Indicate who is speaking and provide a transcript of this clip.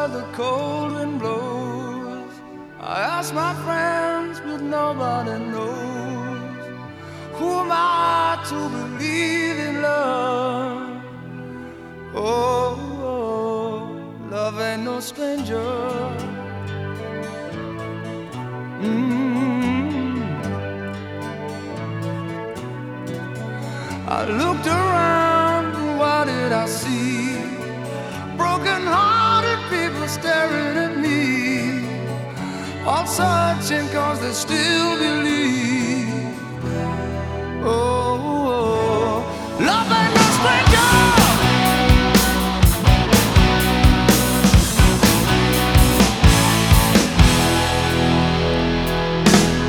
Speaker 1: outside the cold wind blows. I ask my friends, but nobody knows. Who am I to believe in love? Oh, love ain't no stranger. I looked around, and what did I see? Broken-hearted people staring at me, all searching 'cause they still believe.